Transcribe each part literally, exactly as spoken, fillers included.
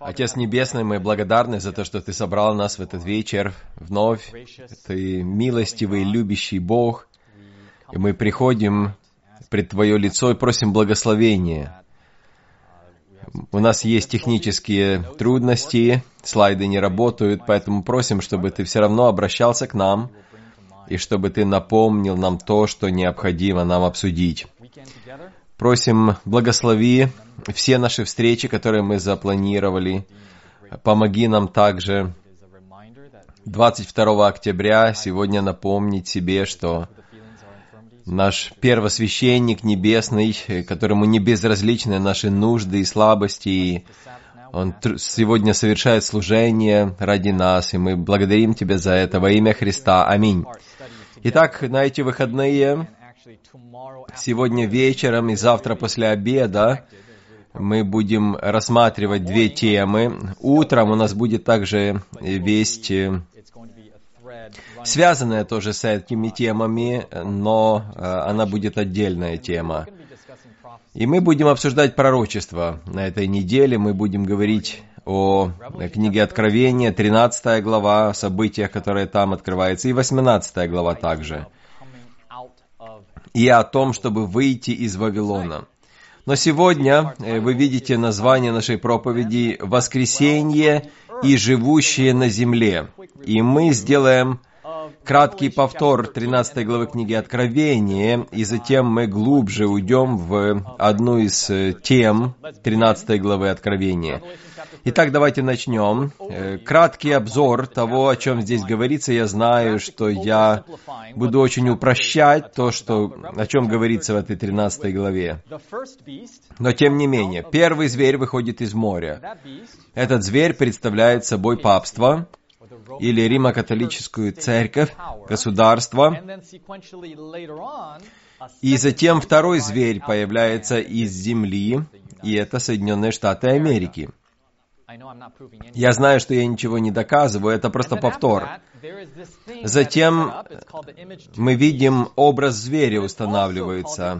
Отец Небесный, мы благодарны за то, что Ты собрал нас в этот вечер вновь. Ты милостивый, любящий Бог. И мы приходим пред Твое лицо и просим благословения. У нас есть технические трудности, слайды не работают, поэтому просим, чтобы Ты все равно обращался к нам, и чтобы Ты напомнил нам то, что необходимо нам обсудить. Просим, благослови все наши встречи, которые мы запланировали. Помоги нам также двадцать второго октября сегодня напомнить себе, что наш первосвященник небесный, которому не безразличны наши нужды и слабости, он сегодня совершает служение ради нас, и мы благодарим Тебя за это во имя Христа. Аминь. Итак, на эти выходные, сегодня вечером и завтра после обеда, мы будем рассматривать две темы. Утром у нас будет также весть, связанная тоже с этими темами, но она будет отдельная тема. И мы будем обсуждать пророчество на этой неделе. Мы будем говорить о книге Откровения, тринадцатая глава, о событиях, которые там открываются, и восемнадцатая глава также. И о том, чтобы выйти из Вавилона. Но сегодня вы видите название нашей проповеди «Воскресенье и живущие на земле». И мы сделаем краткий повтор тринадцатой главы книги Откровения, и затем мы глубже уйдем в одну из тем тринадцатой главы Откровения. Итак, давайте начнем. Краткий обзор того, о чем здесь говорится. Я знаю, что я буду очень упрощать то, что, о чем говорится в этой тринадцатой главе. Но тем не менее, первый зверь выходит из моря. Этот зверь представляет собой папство, или Римо-католическую церковь, государство. И затем второй зверь появляется из земли, и это Соединенные Штаты Америки. Я знаю, что я ничего не доказываю, это просто повтор. Затем мы видим, образ зверя устанавливается.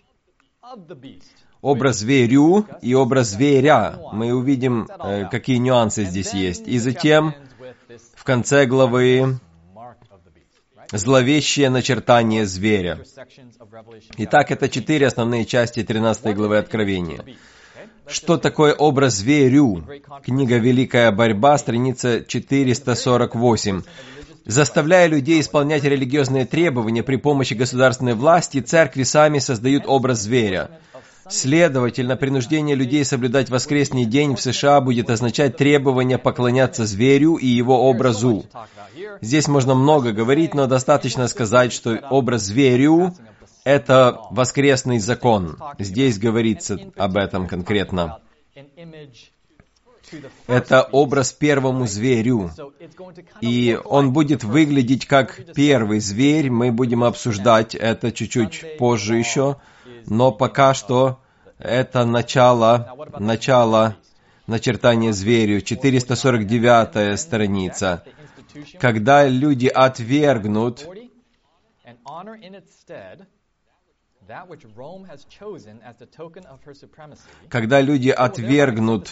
Образ зверю и образ зверя. Мы увидим, какие нюансы здесь есть. И затем в конце главы зловещее начертание зверя. Итак, это четыре основные части тринадцатой главы Откровения. Что такое образ зверю? Книга «Великая борьба», страница четыреста сорок восемь. Заставляя людей исполнять религиозные требования при помощи государственной власти, церкви сами создают образ зверя. Следовательно, принуждение людей соблюдать воскресный день в США будет означать требование поклоняться зверю и его образу. Здесь можно много говорить, но достаточно сказать, что образ зверю — это воскресный закон. Здесь говорится об этом конкретно. Это образ первому зверю. И он будет выглядеть как первый зверь. Мы будем обсуждать это чуть-чуть позже еще. Но пока что это начало, начало начертания зверю. четыреста сорок девятая страница. Когда люди отвергнут Когда люди отвергнут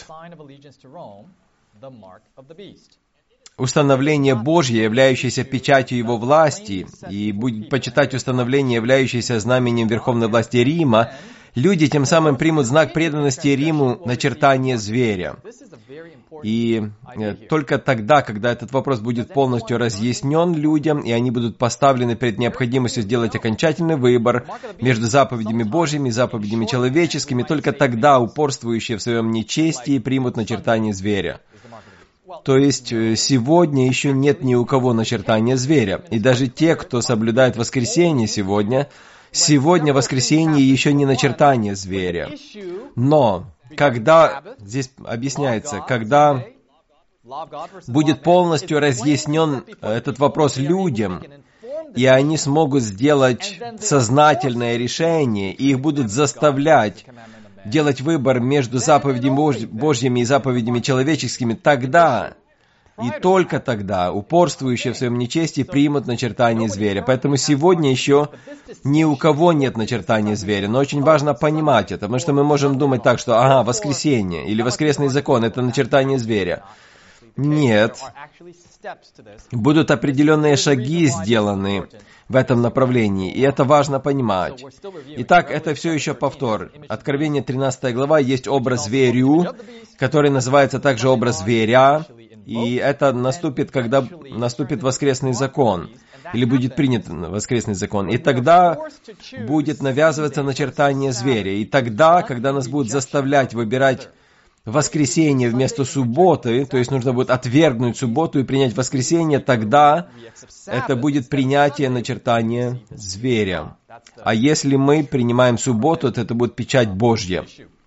установление Божье, являющееся печатью Его власти, и будет почитать установление, являющееся знаменем верховной власти Рима, люди тем самым примут знак преданности Риму начертание зверя. И только тогда, когда этот вопрос будет полностью разъяснен людям, и они будут поставлены перед необходимостью сделать окончательный выбор между заповедями Божьими и заповедями человеческими, только тогда упорствующие в своем нечестии примут начертание зверя. То есть сегодня еще нет ни у кого начертания зверя. И даже те, кто соблюдает воскресенье сегодня, сегодня воскресенье еще не начертание зверя. Но когда, здесь объясняется, когда будет полностью разъяснен этот вопрос людям, и они смогут сделать сознательное решение, и их будут заставлять делать выбор между заповедями Божьими и заповедями человеческими, тогда И только тогда упорствующие в своем нечестии примут начертание зверя. Поэтому сегодня еще ни у кого нет начертания зверя. Но очень важно понимать это, потому что мы можем думать так, что ага, воскресенье или воскресный закон — это начертание зверя. Нет. Будут определенные шаги сделаны в этом направлении, и это важно понимать. Итак, это все еще повтор. Откровение тринадцатая глава, есть образ зверю, который называется также образ зверя, и это наступит, когда наступит воскресный закон, или будет принят воскресный закон. И тогда будет навязываться начертание зверя. И тогда, когда нас будут заставлять выбирать воскресенье вместо субботы, то есть нужно будет отвергнуть субботу и принять воскресенье, тогда это будет принятие начертания зверя. А если мы принимаем субботу, то это будет печать Божья.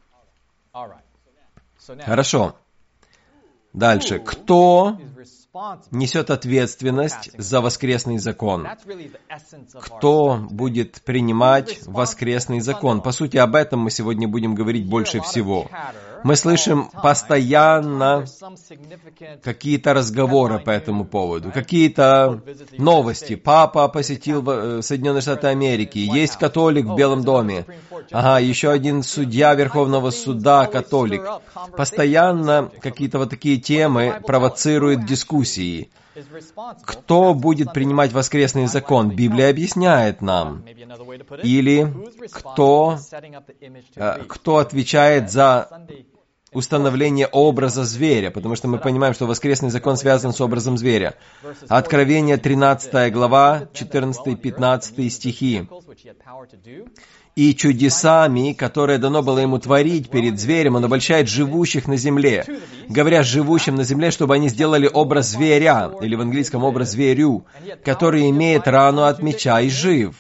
Хорошо. Дальше. Кто несет ответственность за воскресный закон? Кто будет принимать воскресный закон? По сути, об этом мы сегодня будем говорить больше всего. Мы слышим постоянно какие-то разговоры по этому поводу, какие-то новости. Папа посетил Соединенные Штаты Америки, есть католик в Белом доме. Ага, еще один судья Верховного суда католик. Постоянно какие-то вот такие темы провоцируют дискуссии. Кто будет принимать воскресный закон? Библия объясняет нам. Или кто, кто отвечает за установление образа зверя, потому что мы понимаем, что воскресный закон связан с образом зверя. Откровение тринадцатая глава, четырнадцатый-пятнадцатый стихи. «И чудесами, которые дано было ему творить перед зверем, он обольщает живущих на земле, говоря живущим на земле, чтобы они сделали образ зверя», или в английском образ зверю, «который имеет рану от меча и жив.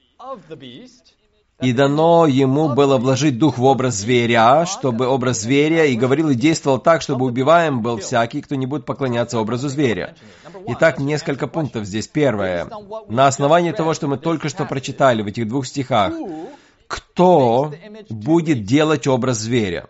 И дано ему было вложить дух в образ зверя, чтобы образ зверя, и говорил и действовал так, чтобы убиваем был всякий, кто не будет поклоняться образу зверя». Итак, несколько пунктов здесь. Первое. На основании того, что мы только что прочитали в этих двух стихах, кто будет делать образ зверя?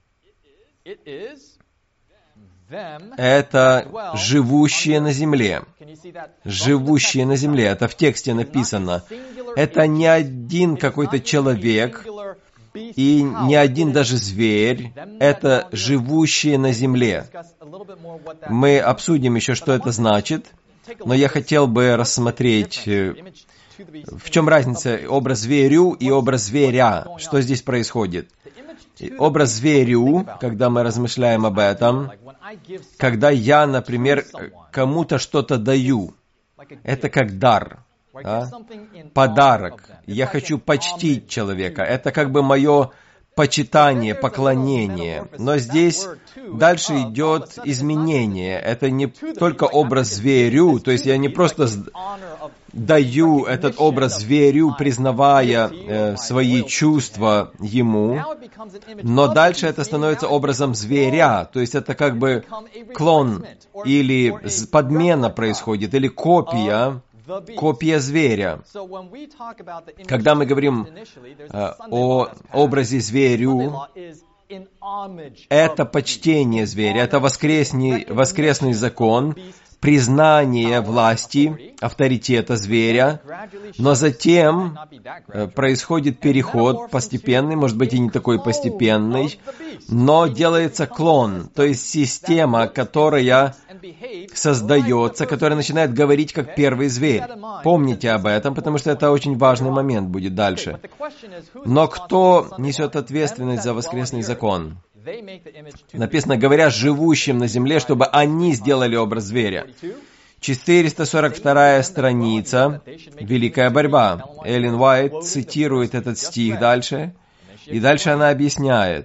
Это живущие на земле. Живущие на земле. Это в тексте написано. Это не один какой-то человек и не один даже зверь. Это живущие на земле. Мы обсудим еще, что это значит, но я хотел бы рассмотреть, в чем разница образ зверю и образ зверя. Что здесь происходит? Образ зверю, когда мы размышляем об этом, когда я, например, кому-то что-то даю, это как дар, а? Подарок. Я хочу почтить человека. Это как бы мое почитание, поклонение. Но здесь дальше идет изменение. Это не только образ зверю, то есть я не просто даю этот образ зверю, признавая э, свои чувства ему, но дальше это становится образом зверя, то есть это как бы клон или подмена происходит, или копия, копия зверя. Когда мы говорим э, о образе зверю, это почтение зверя, это воскресный, воскресный закон, признание власти, авторитета зверя, но затем происходит переход постепенный, может быть и не такой постепенный, но делается клон, то есть система, которая создается, которая начинает говорить как первый зверь. Помните об этом, потому что это очень важный момент будет дальше. Но кто несет ответственность за воскресный закон? Написано, говоря живущим на земле, чтобы они сделали образ зверя. четыреста сорок вторая страница, «Великая борьба». Эллен Уайт цитирует этот стих дальше, и дальше она объясняет.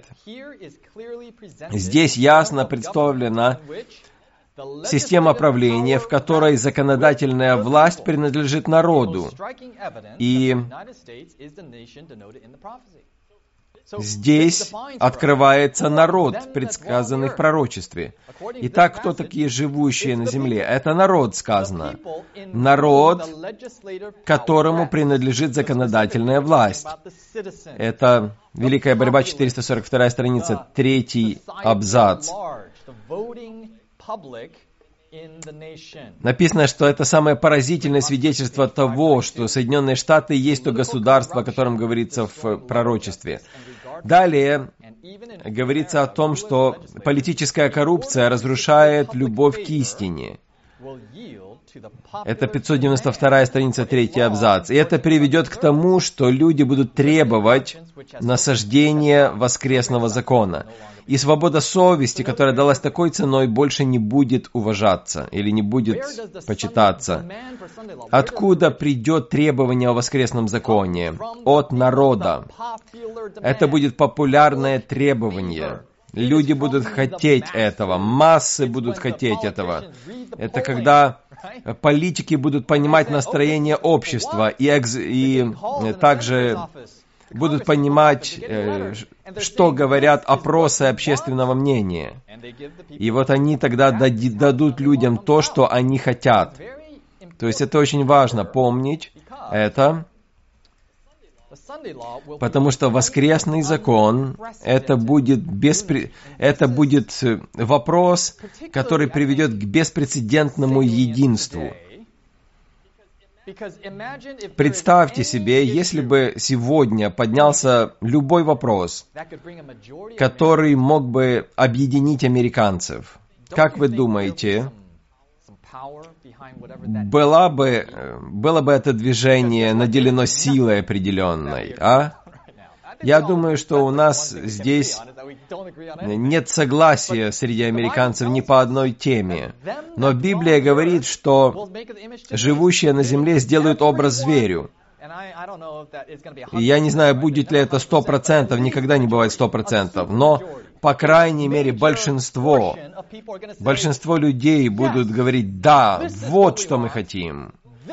Здесь ясно представлена система правления, в которой законодательная власть принадлежит народу. И здесь открывается народ, предсказанный в пророчестве. Итак, кто такие живущие на земле? Это народ, сказано. Народ, которому принадлежит законодательная власть. Это Великая борьба, четыреста сорок вторая страница, третий абзац. Написано, что это самое поразительное свидетельство того, что Соединенные Штаты есть то государство, о котором говорится в пророчестве. Далее говорится о том, что политическая коррупция разрушает любовь к истине. Это пятьсот девяносто вторая страница, третий абзац. И это приведет к тому, что люди будут требовать насаждения воскресного закона. И свобода совести, которая далась такой ценой, больше не будет уважаться или не будет почитаться. Откуда придет требование о воскресном законе? От народа. Это будет популярное требование. Люди будут хотеть этого, массы будут хотеть этого. Это когда политики будут понимать настроение общества и, экз... и также будут понимать, что говорят опросы общественного мнения. И вот они тогда дадут людям то, что они хотят. То есть это очень важно помнить это. Потому что воскресный закон, это будет, беспре... это будет вопрос, который приведет к беспрецедентному единству. Представьте себе, если бы сегодня поднялся любой вопрос, который мог бы объединить американцев. Как вы думаете, Было бы, было бы это движение наделено силой определенной, а? Я думаю, что у нас здесь нет согласия среди американцев ни по одной теме. Но Библия говорит, что живущие на земле сделают образ зверю. И я не знаю, будет ли это сто процентов, никогда не бывает сто процентов, но, по крайней мере, большинство, большинство людей будут говорить: да, вот что мы хотим.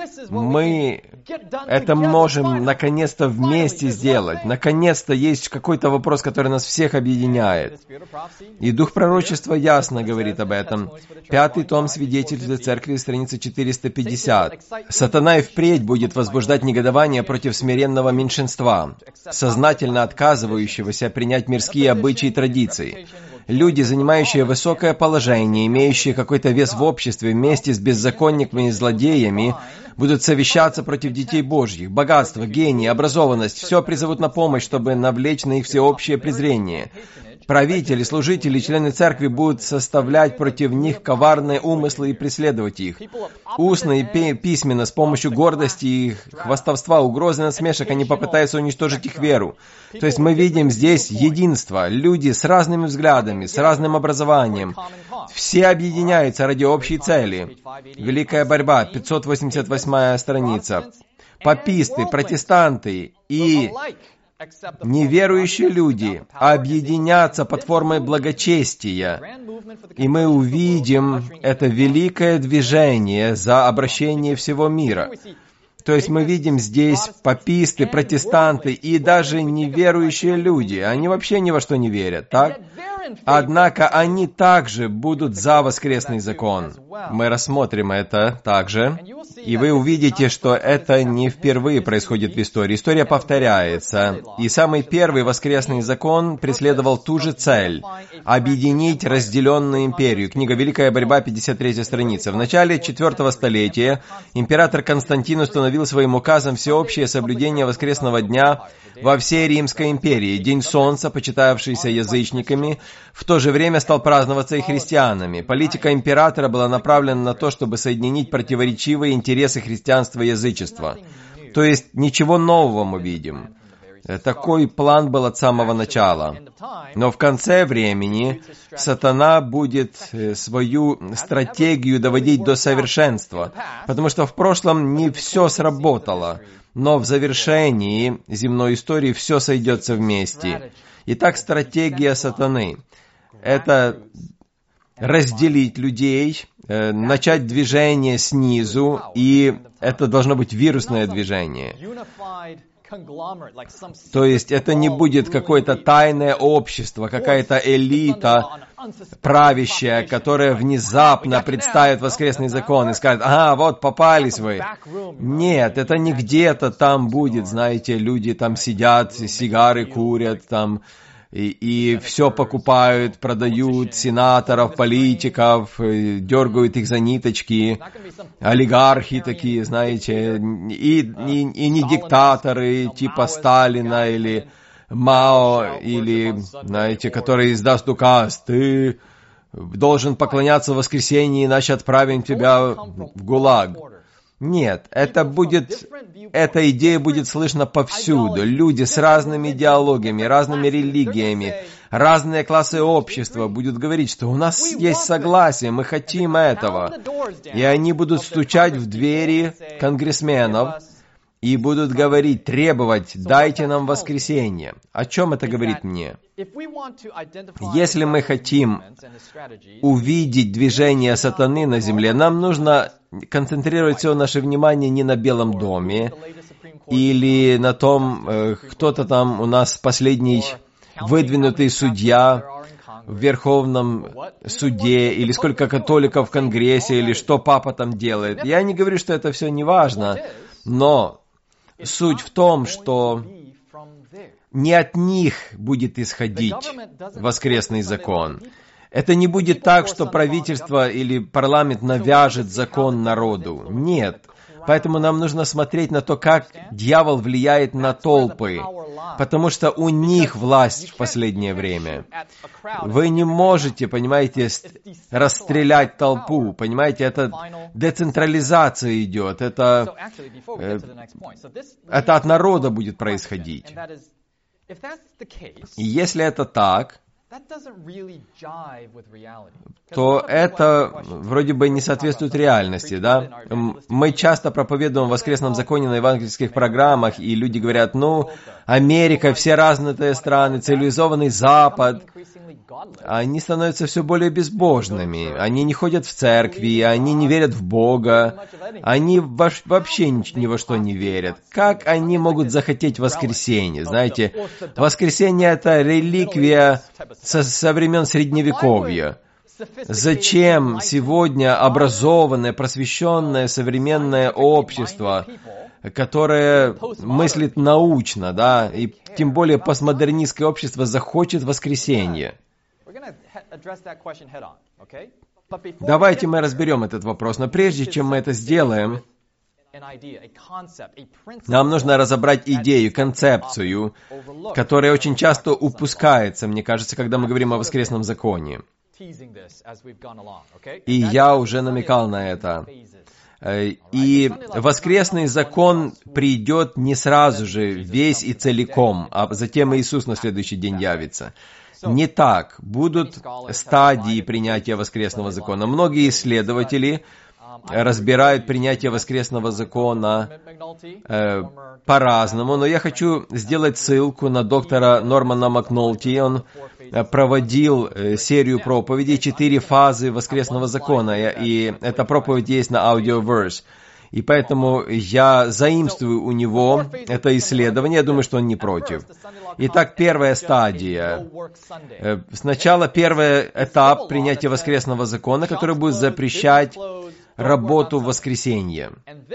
Мы это можем наконец-то вместе сделать. Наконец-то есть какой-то вопрос, который нас всех объединяет. И Дух пророчества ясно говорит об этом. Пятый том Свидетельства Церкви, страница четыреста пятьдесят. «Сатана и впредь будет возбуждать негодование против смиренного меньшинства, сознательно отказывающегося принять мирские обычаи и традиции. Люди, занимающие высокое положение, имеющие какой-то вес в обществе, вместе с беззаконниками и злодеями, будут совещаться против детей Божьих. Богатство, гений, образованность – все призовут на помощь, чтобы навлечь на их всеобщее презрение. Правители, служители, члены церкви будут составлять против них коварные умыслы и преследовать их. Устно и письменно, с помощью гордости и хвастовства, угрозы, насмешек, они попытаются уничтожить их веру. То есть мы видим здесь единство. Люди с разными взглядами, с разным образованием. Все объединяются ради общей цели. Великая борьба, пятьсот восемьдесят восьмая страница. Паписты, протестанты и неверующие люди объединятся под формой благочестия, и мы увидим это великое движение за обращение всего мира. То есть мы видим здесь паписты, протестанты и даже неверующие люди. Они вообще ни во что не верят, так? Однако они также будут за воскресный закон. Мы рассмотрим это также. И вы увидите, что это не впервые происходит в истории. История повторяется. И самый первый воскресный закон преследовал ту же цель – объединить разделенную империю. Книга «Великая борьба», пятьдесят третья страница. В начале четвертого столетия император Константин установил своим указом всеобщее соблюдение воскресного дня во всей Римской империи. День Солнца, почитавшийся язычниками, в то же время стал праздноваться и христианами. Политика императора была направлена на то, чтобы соединить противоречивые интересы христианства и язычества. То есть ничего нового мы видим. Такой план был от самого начала. Но в конце времени сатана будет свою стратегию доводить до совершенства, потому что в прошлом не все сработало, но в завершении земной истории все сойдется вместе. Итак, стратегия сатаны – это разделить людей, э, начать движение снизу, и это должно быть вирусное движение. То есть это не будет какое-то тайное общество, какая-то элита правящая, которая внезапно представит воскресный закон и скажет: «Ага, вот попались вы». Нет, это не где-то там будет, знаете, люди там сидят, сигары курят, там и, и все покупают, продают сенаторов, политиков, дергают их за ниточки, олигархи такие, знаете, и, и, и не диктаторы типа Сталина или Мао, или, знаете, который издаст указ, ты должен поклоняться в воскресенье, иначе отправим тебя в ГУЛАГ. Нет, это будет, эта идея будет слышна повсюду. Люди с разными идеологиями, разными религиями, разные классы общества будут говорить, что у нас есть согласие, мы хотим этого. И они будут стучать в двери конгрессменов и будут говорить, требовать, дайте нам воскресенье. О чем это говорит мне? Если мы хотим увидеть движение сатаны на земле, нам нужно концентрировать все наше внимание не на Белом доме, или на том, кто-то там у нас последний выдвинутый судья в Верховном суде, или сколько католиков в Конгрессе, или что папа там делает. Я не говорю, что это все не важно, но суть в том, что не от них будет исходить воскресный закон. Это не будет так, что правительство или парламент навяжет закон народу. Нет. Поэтому нам нужно смотреть на то, как дьявол влияет на толпы, потому что у них власть в последнее время. Вы не можете, понимаете, расстрелять толпу, понимаете, это децентрализация идет, это, э, это от народа будет происходить. И если это так, то это вроде бы не соответствует реальности, да? Мы часто проповедуем в воскресном законе на евангельских программах, и люди говорят, ну, Америка, все разные страны, цивилизованный Запад. Они становятся все более безбожными, они не ходят в церкви, они не верят в Бога, они вообще ни во что не верят. Как они могут захотеть воскресенье? Знаете, воскресенье — это реликвия со, со времен Средневековья. Зачем сегодня образованное, просвещенное, современное общество, которое мыслит научно, да, и тем более постмодернистское общество захочет воскресенье? Давайте мы разберем этот вопрос, но прежде чем мы это сделаем, нам нужно разобрать идею, концепцию, которая очень часто упускается, мне кажется, когда мы говорим о воскресном законе. И я уже намекал на это. И воскресный закон придет не сразу же, весь и целиком, а затем Иисус на следующий день явится. Не так. Будут стадии принятия воскресного закона. Многие исследователи разбирают принятие воскресного закона э, по-разному, но я хочу сделать ссылку на доктора Нормана Макнолти. Он проводил э, серию проповедей, четыре фазы воскресного закона, и эта проповедь есть на Audioverse. И поэтому я заимствую у него это исследование, я думаю, что он не против. Итак, первая стадия. Сначала первый этап принятия воскресного закона, который будет запрещать работу в воскресенье.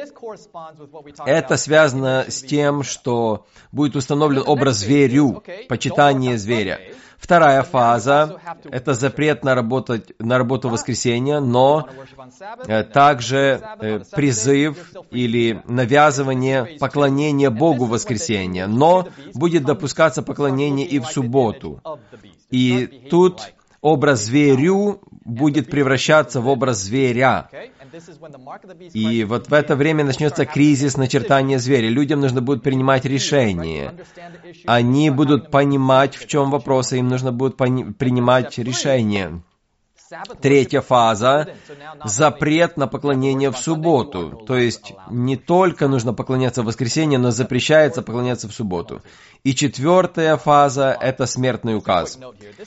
Это связано с тем, что будет установлен образ зверю, почитание зверя. Вторая фаза – это запрет на, работать, на работу в воскресенье, но также призыв или навязывание поклонения Богу в воскресенье, но будет допускаться поклонение и в субботу. И тут образ зверю будет превращаться в образ зверя. И вот в это время начнется кризис начертания зверя. Людям нужно будет принимать решения. Они будут понимать, в чем вопрос, и им нужно будет пони- принимать решения. Третья фаза – запрет на поклонение в субботу. То есть не только нужно поклоняться в воскресенье, но запрещается поклоняться в субботу. И четвертая фаза – это смертный указ.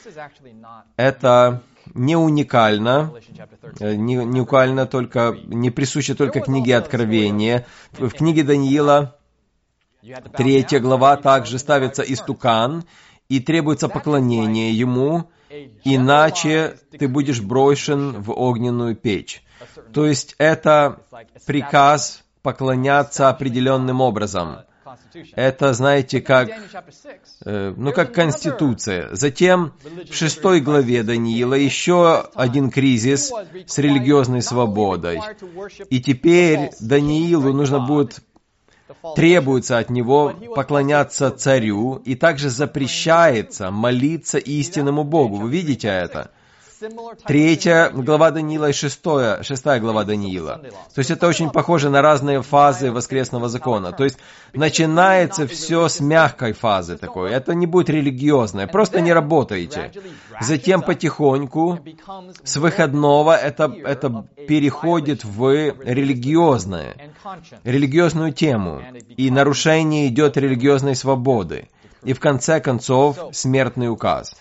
Это не уникально, не, не уникально только, не присуще только книге Откровения. В книге Даниила третья глава также ставится истукан, и требуется поклонение ему, иначе ты будешь брошен в огненную печь. То есть это приказ поклоняться определенным образом. Это, знаете, как, э, ну, как Конституция. Затем в шестой главе Даниила еще один кризис с религиозной свободой. И теперь Даниилу нужно будет, требуется от него поклоняться царю, и также запрещается молиться истинному Богу. Вы видите это? Третья глава Даниила и шестая, шестая глава Даниила. То есть это очень похоже на разные фазы воскресного закона. То есть начинается все с мягкой фазы такой. Это не будет религиозное, просто не работаете. Затем потихоньку с выходного это, это переходит в религиозное, религиозную тему. И нарушение идет религиозной свободы. И в конце концов, смертный указ.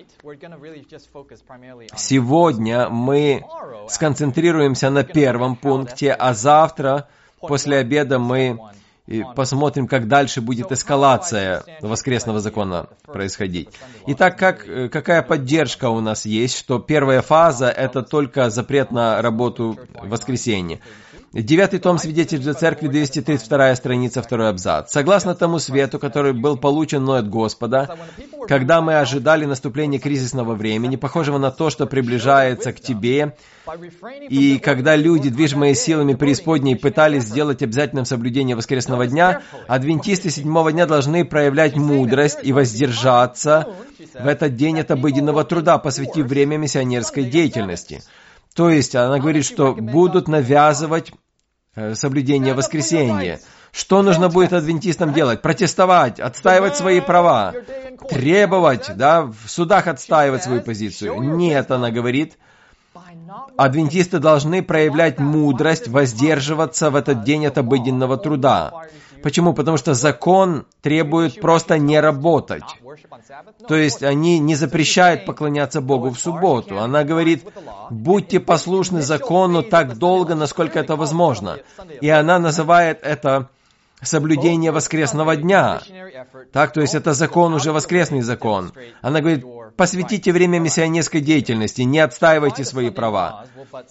Сегодня мы сконцентрируемся на первом пункте, а завтра, после обеда, мы посмотрим, как дальше будет эскалация воскресного закона происходить. Итак, как, какая поддержка у нас есть, что первая фаза — это только запрет на работу в воскресенье. Девятый том «Свидетельств Церкви», двести тридцать вторая страница, второй абзац. Согласно тому свету, который был получен мной от Господа, когда мы ожидали наступления кризисного времени, похожего на то, что приближается к тебе, и когда люди, движимые силами преисподней, пытались сделать обязательным соблюдение воскресного дня, адвентисты седьмого дня должны проявлять мудрость и воздержаться в этот день от обыденного труда, посвятив время миссионерской деятельности. То есть она говорит, что будут навязывать соблюдение воскресенья. Что нужно будет адвентистам делать? Протестовать, отстаивать свои права, требовать, да, в судах отстаивать свою позицию. Нет, она говорит, адвентисты должны проявлять мудрость, воздерживаться в этот день от обыденного труда. Почему? Потому что закон требует просто не работать. То есть они не запрещают поклоняться Богу в субботу. Она говорит, будьте послушны закону так долго, насколько это возможно. И она называет это соблюдение воскресного дня. Так, то есть это закон, уже воскресный закон. Она говорит, посвятите время миссионерской деятельности, не отстаивайте свои права.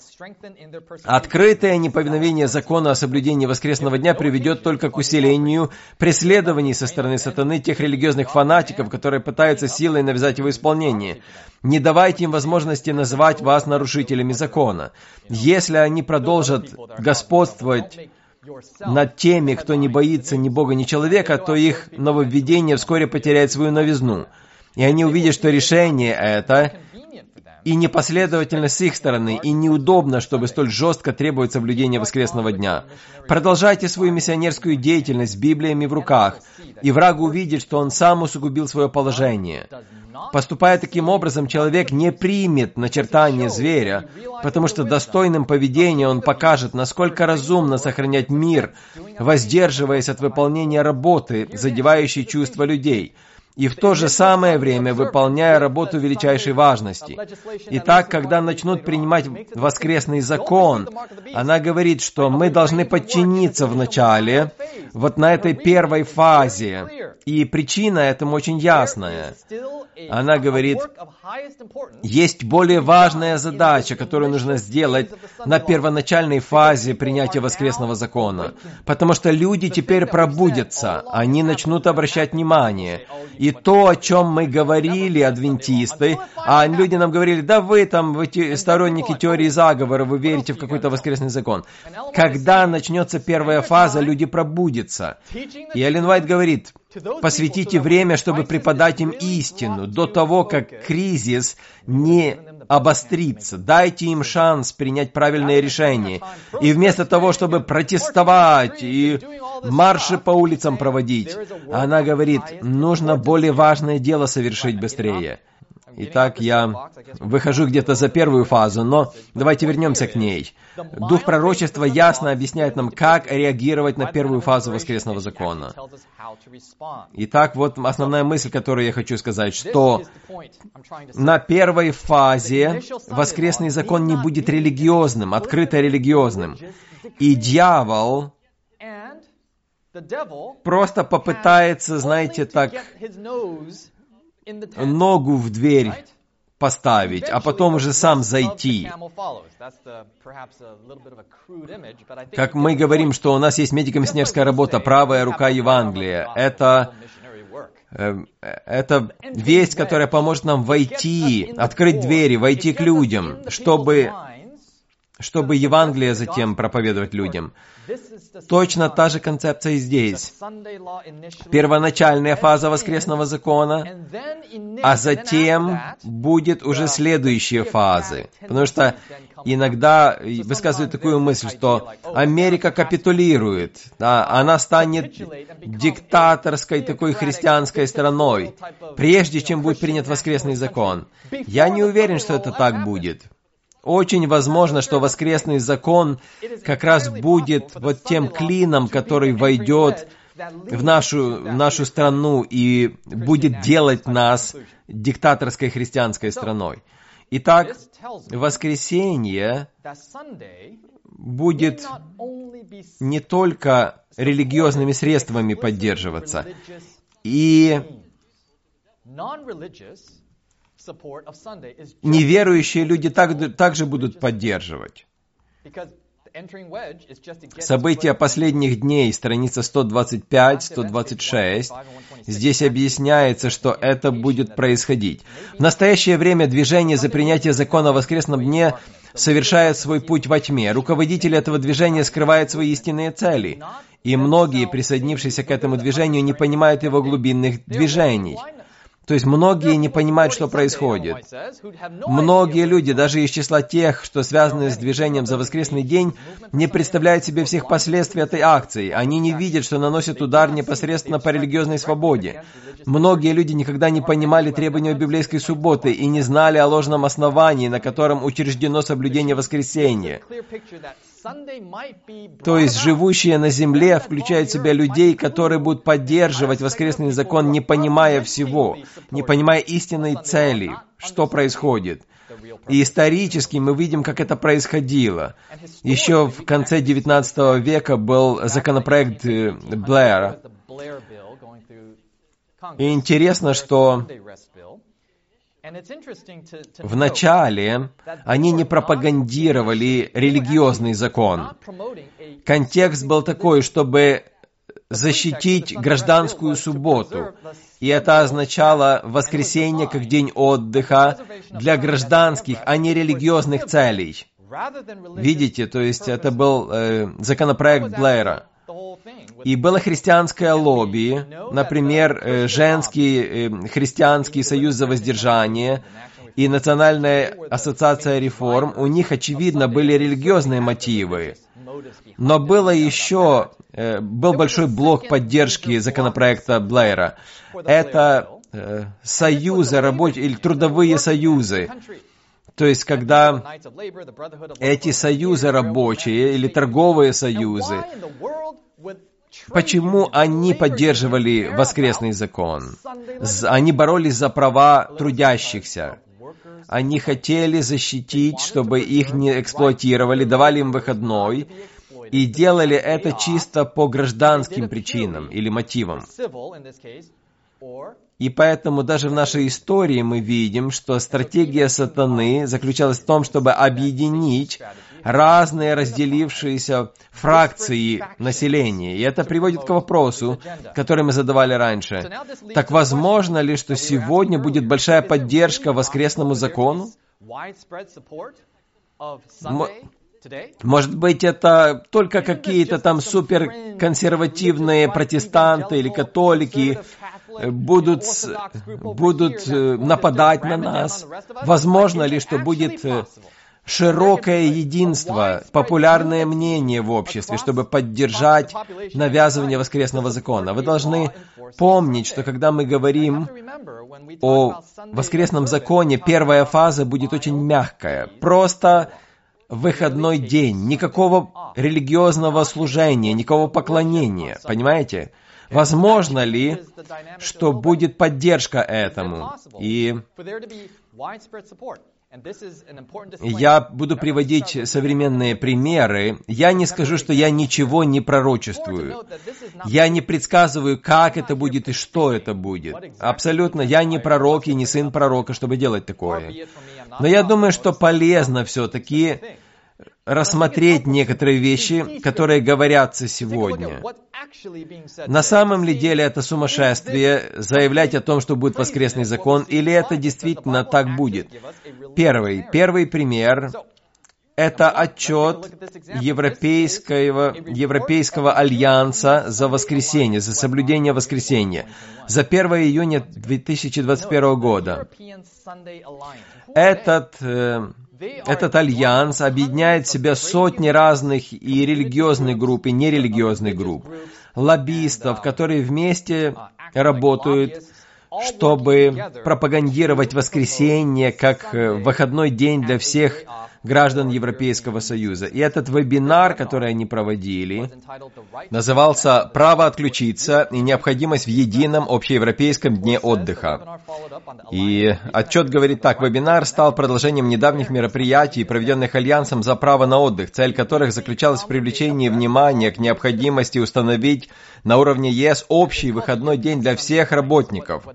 Открытое неповиновение закона о соблюдении воскресного дня приведет только к усилению преследований со стороны сатаны тех религиозных фанатиков, которые пытаются силой навязать его исполнение. Не давайте им возможности называть вас нарушителями закона. Если они продолжат господствовать над теми, кто не боится ни Бога, ни человека, то их нововведение вскоре потеряет свою новизну. И они увидят, что решение это и непоследовательность с их стороны, и неудобно, чтобы столь жестко требовать соблюдения воскресного дня. Продолжайте свою миссионерскую деятельность с Библиями в руках, и враг увидит, что он сам усугубил свое положение. Поступая таким образом, человек не примет начертание зверя, потому что достойным поведением он покажет, насколько разумно сохранять мир, воздерживаясь от выполнения работы, задевающей чувства людей, и в то же самое время выполняя работу величайшей важности. Итак, когда начнут принимать воскресный закон, она говорит, что мы должны подчиниться вначале, вот на этой первой фазе. И причина этому очень ясная. Она говорит, есть более важная задача, которую нужно сделать на первоначальной фазе принятия воскресного закона. Потому что люди теперь пробудятся, они начнут обращать внимание. И то, о чем мы говорили, адвентисты, а люди нам говорили, да вы там, вы те, сторонники теории заговора, вы верите в какой-то воскресный закон. Когда начнется первая фаза, люди пробудятся. И Эллен Уайт говорит, посвятите время, чтобы преподать им истину, до того, как кризис не обострится. Дайте им шанс принять правильное решение. И вместо того, чтобы протестовать и марши по улицам проводить, она говорит, нужно более важное дело совершить быстрее. Итак, я выхожу где-то за первую фазу, но давайте вернемся к ней. Дух пророчества ясно объясняет нам, как реагировать на первую фазу воскресного закона. Итак, вот основная мысль, которую я хочу сказать, что на первой фазе воскресный закон не будет религиозным, открыто религиозным. И дьявол просто попытается, знаете, так, ногу в дверь поставить, а потом уже сам зайти. Как мы говорим, что у нас есть медико-миссионерская работа, правая рука Евангелия. Это, э, это весть, которая поможет нам войти, открыть двери, войти к людям, чтобы, чтобы Евангелие затем проповедовать людям. Точно та же концепция и здесь. Первоначальная фаза воскресного закона, а затем будет уже следующие фазы. Потому что иногда высказывают такую мысль, что Америка капитулирует, да, она станет диктаторской такой христианской страной, прежде чем будет принят воскресный закон. Я не уверен, что это так будет. Очень возможно, что воскресный закон как раз будет вот тем клином, который войдет в нашу, в нашу страну и будет делать нас диктаторской христианской страной. Итак, воскресенье будет не только религиозными средствами поддерживаться, и неверующие люди так, также будут поддерживать. События последних дней, страница сто двадцать пять - сто двадцать шесть, здесь объясняется, что это будет происходить. В настоящее время движение за принятие закона о воскресном дне совершает свой путь во тьме. Руководитель этого движения скрывает свои истинные цели, и многие, присоединившиеся к этому движению, не понимают его глубинных движений. То есть многие не понимают, что происходит. Многие люди, даже из числа тех, что связаны с движением за воскресный день, не представляют себе всех последствий этой акции. Они не видят, что наносят удар непосредственно по религиозной свободе. Многие люди никогда не понимали требования библейской субботы и не знали о ложном основании, на котором учреждено соблюдение воскресенья. То есть живущие на земле включают в себя людей, которые будут поддерживать воскресный закон, не понимая всего, не понимая истинной цели, что происходит. И исторически мы видим, как это происходило. Еще в конце девятнадцатого века был законопроект Блэра. И интересно, что вначале они не пропагандировали религиозный закон. Контекст был такой, чтобы защитить гражданскую субботу. И это означало воскресенье как день отдыха для гражданских, а не религиозных целей. Видите, то есть это был э, законопроект Блэра. И было христианское лобби, например, э, женский э, христианский союз за воздержание и Национальная ассоциация реформ. У них, очевидно, были религиозные мотивы. Но было еще, э, был большой блок поддержки законопроекта Блэра. Это э, союзы рабочих или трудовые союзы. То есть, когда эти союзы рабочие или торговые союзы, почему они поддерживали воскресный закон? Они боролись за права трудящихся. Они хотели защитить, чтобы их не эксплуатировали, давали им выходной, и делали это чисто по гражданским причинам или мотивам. И поэтому даже в нашей истории мы видим, что стратегия сатаны заключалась в том, чтобы объединить разные разделившиеся фракции населения. И это приводит к вопросу, который мы задавали раньше. Так возможно ли, что сегодня будет большая поддержка воскресному закону? Может быть, это только какие-то там суперконсервативные протестанты или католики будут, будут нападать на нас? Возможно ли, что будет широкое единство, популярное мнение в обществе, чтобы поддержать навязывание воскресного закона? Вы должны помнить, что когда мы говорим о воскресном законе, первая фаза будет очень мягкая. Просто выходной день, никакого религиозного служения, никакого поклонения, понимаете? Возможно ли, что будет поддержка этому? И Я буду приводить современные примеры. Я не скажу, что я ничего не пророчествую. Я не предсказываю, как это будет и что это будет. Абсолютно, я не пророк и не сын пророка, чтобы делать такое. Но я думаю, что полезно все-таки рассмотреть некоторые вещи, которые говорятся сегодня. На самом ли деле это сумасшествие заявлять о том, что будет воскресный закон, или это действительно так будет? Первый, первый пример – это отчет Европейского, Европейского альянса за воскресенье, за соблюдение воскресенья, за первое июня две тысячи двадцать первого года. Этот... Э, Этот альянс объединяет в себя сотни разных и религиозных групп, и нерелигиозных групп, лоббистов, которые вместе работают, чтобы пропагандировать воскресенье как выходной день для всех граждан Европейского Союза. И этот вебинар, который они проводили, назывался «Право отключиться и необходимость в едином общеевропейском дне отдыха». И отчет говорит так: вебинар стал продолжением недавних мероприятий, проведенных Альянсом за право на отдых, цель которых заключалась в привлечении внимания к необходимости установить на уровне ЕС общий выходной день для всех работников.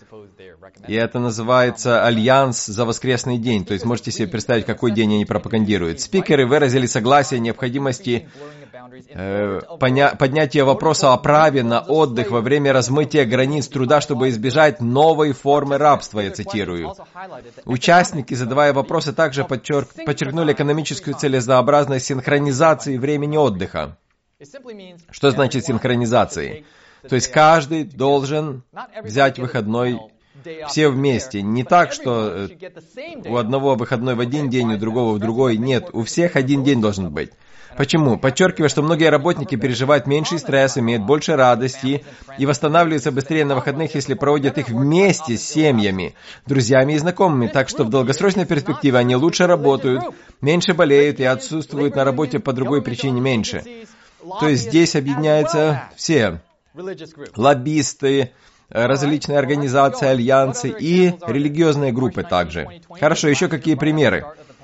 И это называется «Альянс за воскресный день». То есть можете себе представить, какой день они пропагандируют. Спикеры выразили согласие о необходимости э, поня- поднятия вопроса о праве на отдых во время размытия границ труда, чтобы избежать новой формы рабства, я цитирую. Участники, задавая вопросы, также подчерк- подчеркнули экономическую целесообразность синхронизации времени отдыха. Что значит синхронизации? То есть каждый должен взять выходной все вместе. Не так, что у одного выходной в один день, у другого в другой. Нет, у всех один день должен быть. Почему? Подчеркиваю, что многие работники переживают меньший стресс, имеют больше радости и восстанавливаются быстрее на выходных, если проводят их вместе с семьями, друзьями и знакомыми. Так что в долгосрочной перспективе они лучше работают, меньше болеют и отсутствуют на работе по другой причине меньше. То есть здесь объединяются все. Лоббисты, различные организации, альянсы и религиозные группы также. Хорошо, еще какие примеры?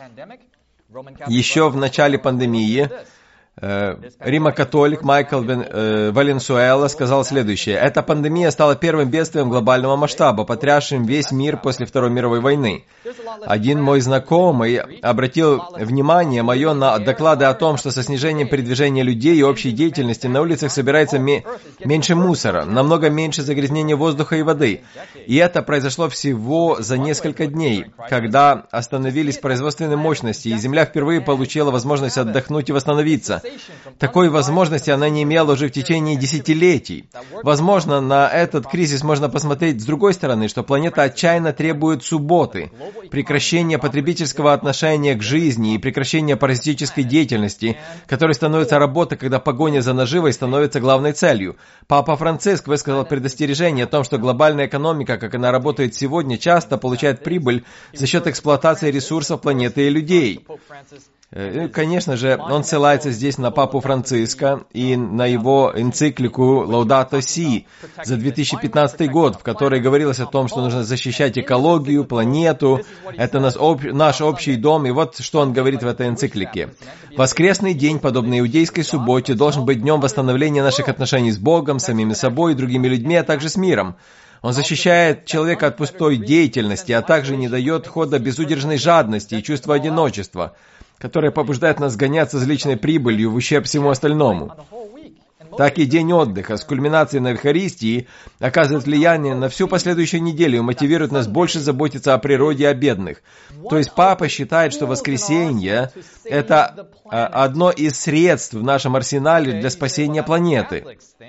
Еще в начале пандемии э, римокатолик Майкл Вен, э, Валенсуэла сказал следующее: «Эта пандемия стала первым бедствием глобального масштаба, потрясшим весь мир после Второй мировой войны. Один мой знакомый обратил внимание мое на доклады о том, что со снижением передвижения людей и общей деятельности на улицах собирается ме- меньше мусора, намного меньше загрязнения воздуха и воды. И это произошло всего за несколько дней, когда остановились производственные мощности, и Земля впервые получила возможность отдохнуть и восстановиться. Такой возможности она не имела уже в течение десятилетий. Возможно, на этот кризис можно посмотреть с другой стороны, что планета отчаянно требует субботы, прекращение потребительского отношения к жизни и прекращение паразитической деятельности, которой становится работа, когда погоня за наживой становится главной целью. Папа Франциск высказал предостережение о том, что глобальная экономика, как она работает сегодня, часто получает прибыль за счет эксплуатации ресурсов планеты и людей». Конечно же, он ссылается здесь на Папу Франциска и на его энциклику «Лаудато Си» за две тысячи пятнадцатый год, в которой говорилось о том, что нужно защищать экологию, планету, это наш, об, наш общий дом, и вот что он говорит в этой энциклике. «Воскресный день, подобно иудейской субботе, должен быть днем восстановления наших отношений с Богом, самими собой и другими людьми, а также с миром. Он защищает человека от пустой деятельности, а также не дает хода безудержной жадности и чувства одиночества, которое побуждает нас гоняться за личной прибылью в ущерб всему остальному. Так и день отдыха с кульминацией на Евхаристии оказывает влияние на всю последующую неделю и мотивирует нас больше заботиться о природе и о бедных. То есть Папа считает, что воскресенье – это одно из средств в нашем арсенале для спасения планеты.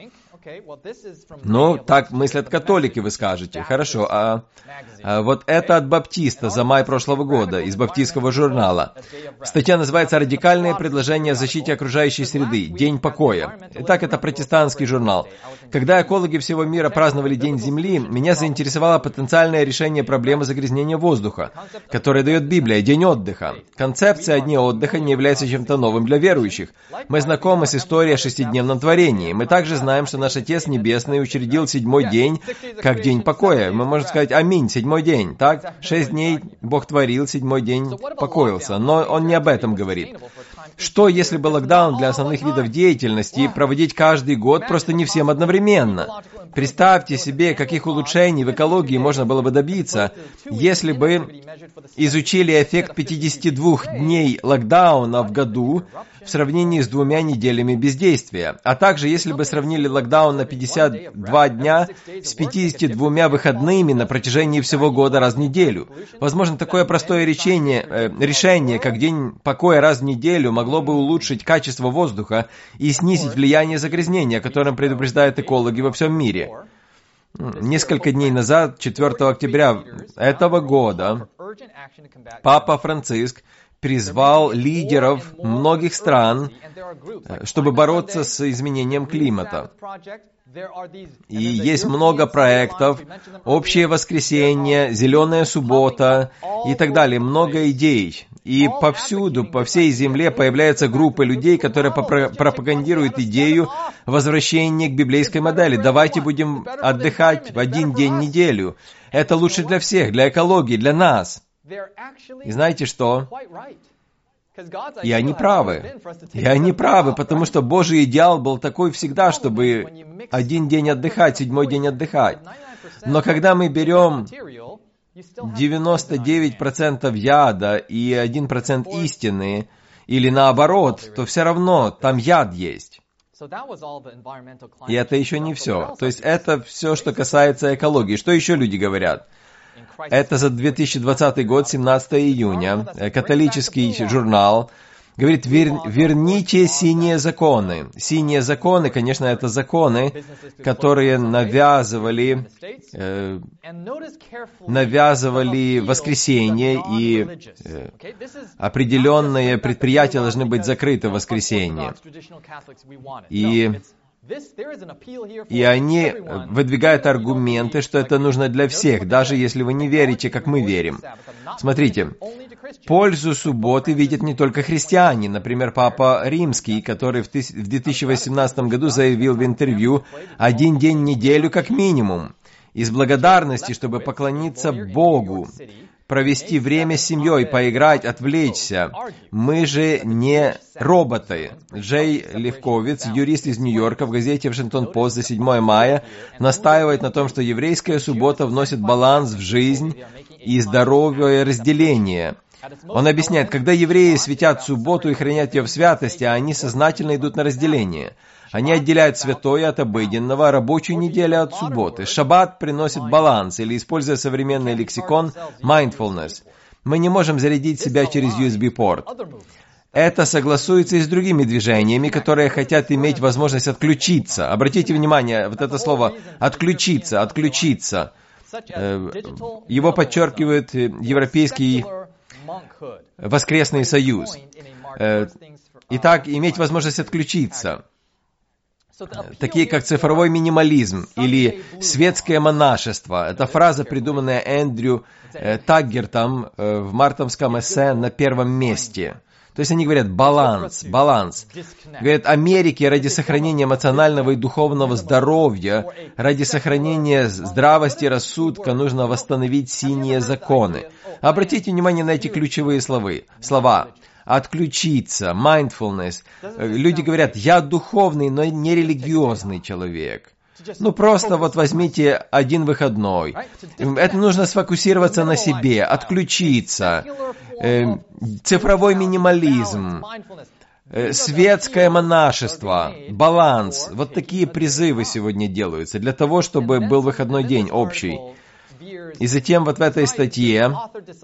Ну, так мыслят католики, вы скажете. Хорошо, а, а вот это от Баптиста за май прошлого года, из Баптистского журнала. Статья называется «Радикальные предложения о защите окружающей среды. День покоя». Итак, это протестантский журнал. Когда экологи всего мира праздновали День Земли, меня заинтересовало потенциальное решение проблемы загрязнения воздуха, которое дает Библия – день отдыха. Концепция дня отдыха не является чем-то новым для верующих. Мы знакомы с историей о шестидневном творении. Мы также знаем, что наш наш Отец Небесный учредил седьмой день как день покоя. Мы можем сказать «Аминь», седьмой день, так? Шесть дней Бог творил, седьмой день покоился. Но Он не об этом говорит. Что, если бы локдаун для основных видов деятельности проводить каждый год, просто не всем одновременно? Представьте себе, каких улучшений в экологии можно было бы добиться, если бы изучили эффект пятидесяти двух дней локдауна в году в сравнении с двумя неделями бездействия. А также, если бы сравнили локдаун на пятьдесят два дня с пятьюдесятью двумя выходными на протяжении всего года раз в неделю. Возможно, такое простое решение, э, решение, как день покоя раз в неделю, могло бы улучшить качество воздуха и снизить влияние загрязнения, о котором предупреждают экологи во всем мире. Несколько дней назад, четвёртого октября этого года, Папа Франциск призвал лидеров многих стран, чтобы бороться с изменением климата. И есть много проектов, общее воскресенье, зеленая суббота и так далее, много идей. И повсюду, по всей земле появляются группы людей, которые пропагандируют идею возвращения к библейской модели. Давайте будем отдыхать в один день в неделю. Это лучше для всех, для экологии, для нас. И знаете что? И они правы. И они правы, потому что Божий идеал был такой всегда, чтобы один день отдыхать, седьмой день отдыхать. Но когда мы берем девяносто девять процентов яда и один процент истины, или наоборот, то все равно там яд есть. И это еще не все. То есть это все, что касается экологии. Что еще люди говорят? Это за две тысячи двадцатый год, семнадцатого июня, католический журнал говорит, Вер, верните синие законы. Синие законы, конечно, это законы, которые навязывали, э, навязывали воскресенье, и э, определенные предприятия должны быть закрыты в воскресенье. И И они выдвигают аргументы, что это нужно для всех, даже если вы не верите, как мы верим. Смотрите, пользу субботы видят не только христиане. Например, Папа Римский, который в две тысячи восемнадцатом году заявил в интервью «один день в неделю как минимум». Из благодарности, чтобы поклониться Богу, провести время с семьей, поиграть, отвлечься. Мы же не роботы. Джей Левковиц, юрист из Нью-Йорка, в газете «Вашингтон-Пост» за седьмое мая настаивает на том, что еврейская суббота вносит баланс в жизнь и здоровое разделение. Он объясняет, когда евреи светят субботу и хранят ее в святости, они сознательно идут на разделение. Они отделяют святое от обыденного, рабочую неделю от субботы. Шаббат приносит баланс, или, используя современный лексикон, mindfulness. Мы не можем зарядить себя через ю эс би-порт. Это согласуется и с другими движениями, которые хотят иметь возможность отключиться. Обратите внимание, вот это слово «отключиться», «отключиться». Его подчеркивает Европейский воскресный союз. Итак, иметь возможность отключиться. Такие как цифровой минимализм или светское монашество. Это фраза, придуманная Эндрю э, Таггертом э, в мартовском эссе «На первом месте». То есть они говорят «баланс», «баланс». Говорят, Америке ради сохранения эмоционального и духовного здоровья, ради сохранения здравости и рассудка нужно восстановить синие законы. Обратите внимание на эти ключевые словы, слова. Отключиться, mindfulness. Люди говорят, я духовный, но не религиозный человек. Ну, просто вот возьмите один выходной. Это нужно сфокусироваться на себе, отключиться. Цифровой минимализм. Светское монашество, баланс. Вот такие призывы сегодня делаются для того, чтобы был выходной день общий. И затем вот в этой статье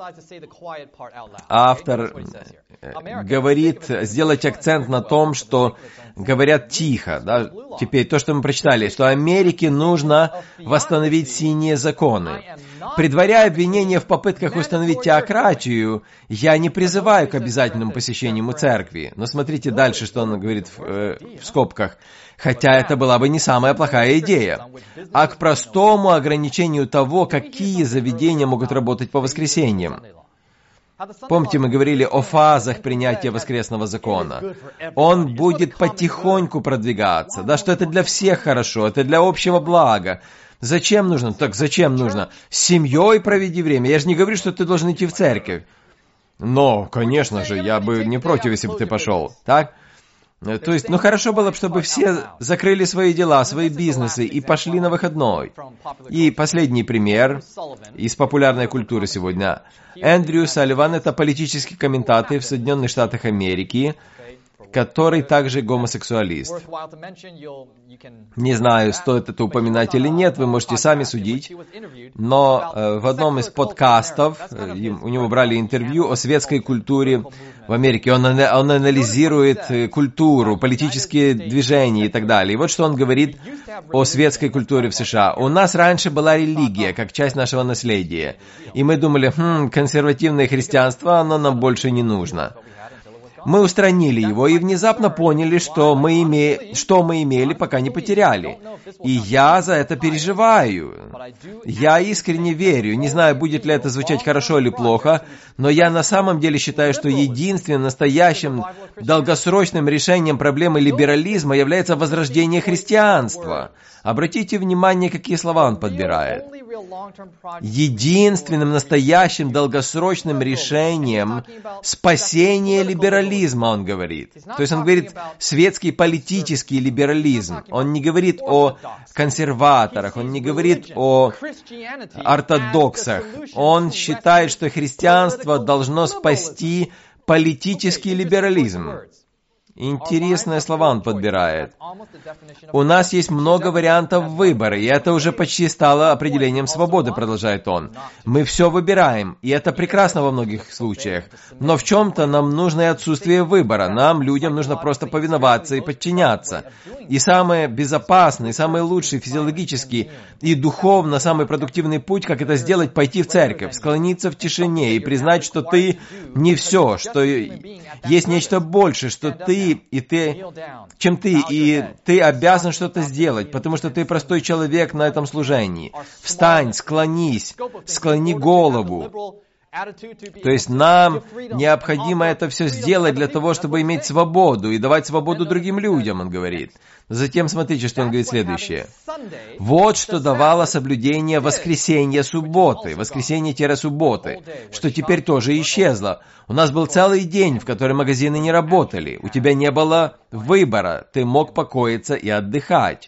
автор говорит, сделать акцент на том, что говорят тихо. Да? Теперь то, что мы прочитали, что Америке нужно восстановить синие законы. Предваряя обвинения в попытках установить теократию, я не призываю к обязательному посещению церкви. Но смотрите дальше, что он говорит в, э, в скобках. Хотя это была бы не самая плохая идея. А к простому ограничению того, какие заведения могут работать по воскресеньям. Помните, мы говорили о фазах принятия воскресного закона. Он будет потихоньку продвигаться. Да, что это для всех хорошо, это для общего блага. Зачем нужно? Так зачем нужно? С семьей проведи время. Я же не говорю, что ты должен идти в церковь. Но, конечно же, я бы не против, если бы ты пошел. Так? То есть, ну хорошо было бы, чтобы все закрыли свои дела, свои бизнесы и пошли на выходной. И последний пример из популярной культуры сегодня. Эндрю Салливан — это политический комментатор в Соединенных Штатах Америки, который также гомосексуалист. Не знаю, стоит это упоминать или нет, вы можете сами судить, но э, в одном из подкастов э, у него брали интервью о светской культуре в Америке. Он, он анализирует э, культуру, политические движения и так далее. И вот что он говорит о светской культуре в США. У нас раньше была религия, как часть нашего наследия. И мы думали, хм, консервативное христианство, оно нам больше не нужно. Мы устранили его и внезапно поняли, что мы, име... что мы имели, пока не потеряли. И я за это переживаю. Я искренне верю. Не знаю, будет ли это звучать хорошо или плохо, но я на самом деле считаю, что единственным настоящим долгосрочным решением проблемы либерализма является возрождение христианства. Обратите внимание, какие слова он подбирает. Единственным настоящим долгосрочным решением спасения либерализма, он говорит. То есть он говорит светский политический либерализм. Он не говорит о консерваторах, он не говорит о ортодоксах. Он считает, что христианство должно спасти политический либерализм. Интересные слова он подбирает. У нас есть много вариантов выбора, и это уже почти стало определением свободы, продолжает он. Мы все выбираем, и это прекрасно во многих случаях. Но в чем-то нам нужно и отсутствие выбора. Нам, людям, нужно просто повиноваться и подчиняться. И самый безопасный, самый лучший физиологический и духовно самый продуктивный путь, как это сделать, пойти в церковь, склониться в тишине и признать, что ты не все, что есть нечто большее, что ты и ты, чем ты, и ты обязан что-то сделать, потому что ты простой человек на этом служении. Встань, склонись, склони голову. То есть нам необходимо это все сделать для того, чтобы иметь свободу и давать свободу другим людям, он говорит. Затем смотрите, что он говорит следующее. Вот что давало соблюдение воскресенья субботы, воскресенье-субботы, что теперь тоже исчезло. У нас был целый день, в который магазины не работали. У тебя не было выбора. Ты мог покоиться и отдыхать.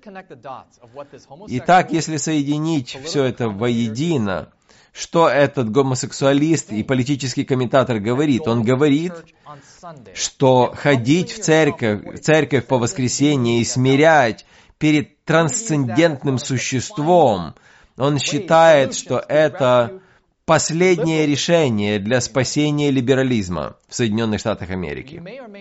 Итак, если соединить все это воедино, что этот гомосексуалист и политический комментатор говорит? Он говорит, что ходить в церковь, в церковь по воскресенье и смирять перед трансцендентным существом, он считает, что это последнее решение для спасения либерализма в Соединенных Штатах Америки.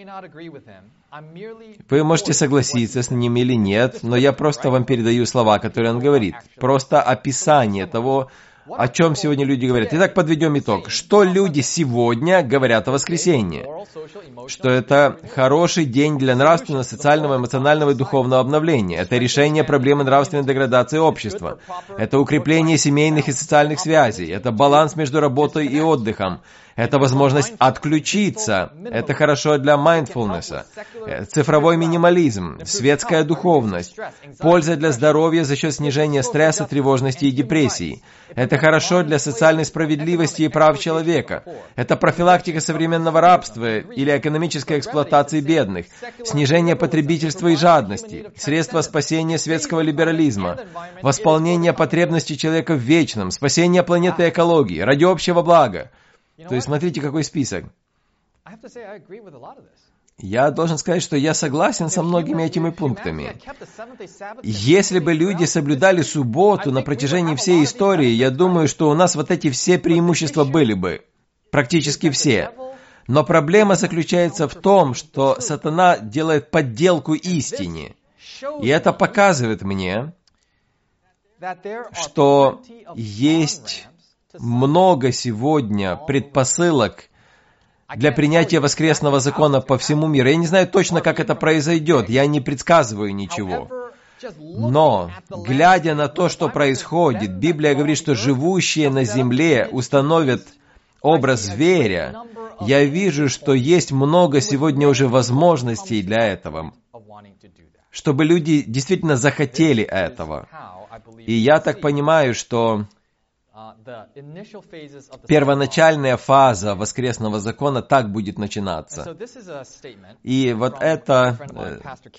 Вы можете согласиться с ним или нет, но я просто вам передаю слова, которые он говорит. Просто описание того, о чем сегодня люди говорят. Итак, подведем итог. Что люди сегодня говорят о воскресенье? Что это хороший день для нравственного, социального, эмоционального и духовного обновления. Это решение проблемы нравственной деградации общества. Это укрепление семейных и социальных связей. Это баланс между работой и отдыхом. Это возможность отключиться. Это хорошо для mindfulness. Цифровой минимализм, светская духовность, польза для здоровья за счет снижения стресса, тревожности и депрессии. Это хорошо для социальной справедливости и прав человека. Это профилактика современного рабства или экономической эксплуатации бедных, снижение потребительства и жадности, средства спасения светского либерализма, восполнение потребностей человека в вечном, спасение планеты и экологии, ради общего блага. То есть, смотрите, какой список. Я должен сказать, что я согласен со многими этими пунктами. Если бы люди соблюдали субботу на протяжении всей истории, я думаю, что у нас вот эти все преимущества были бы. Практически все. Но проблема заключается в том, что сатана делает подделку истине. И это показывает мне, что есть много сегодня предпосылок для принятия воскресного закона по всему миру. Я не знаю точно, как это произойдет, я не предсказываю ничего. Но, глядя на то, что происходит, Библия говорит, что живущие на земле установят образ зверя, я вижу, что есть много сегодня уже возможностей для этого, чтобы люди действительно захотели этого. И я так понимаю, что первоначальная фаза воскресного закона так будет начинаться. И вот это э,